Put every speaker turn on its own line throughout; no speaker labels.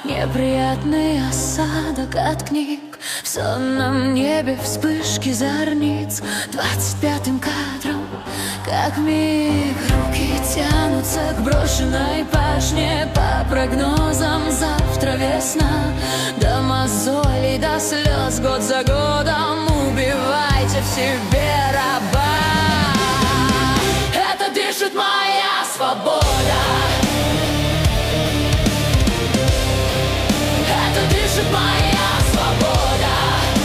Неприятный осадок от книг, в сонном небе вспышки зорниц. 25-м кадром, как миг, руки тянутся к брошенной пашне. По прогнозам завтра весна, до мозолей, до слез, год за годом убивайте в себе раба. Это дышит моя свобода, это дышит моя свобода.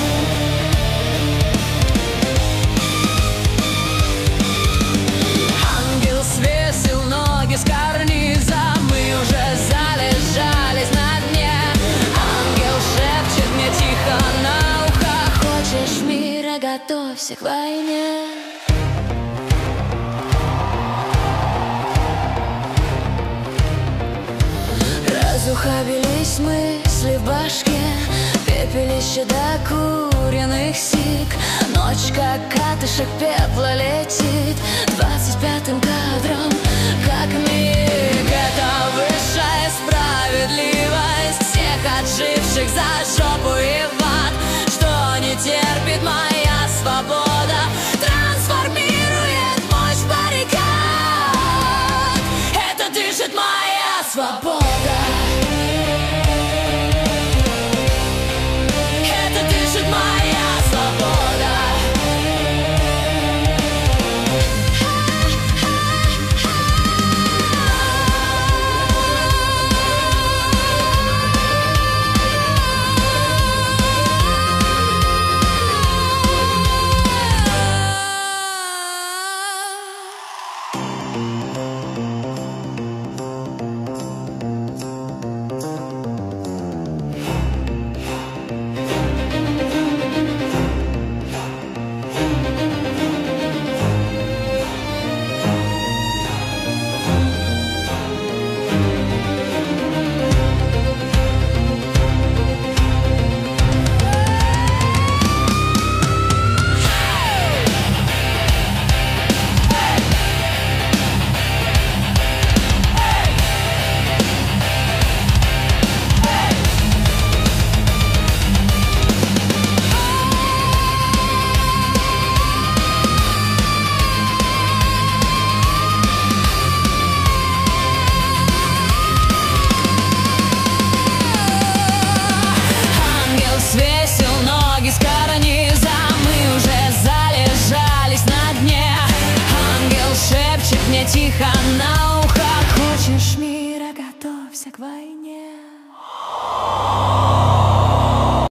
Ангел свесил ноги с карниза, мы уже залежались на дне. Ангел шепчет мне тихо на ухо: хочешь мира, готовься к войне. Разухабились мысли в башке, пепелище до куриных сик. Ночь, как катышек пепла, летит 25-м кадром, как миг. Это высшая справедливость всех отживших за жопу и в ад. Что не терпит моя свобода, трансформирует мощь баррикад. Это дышит моя свобода.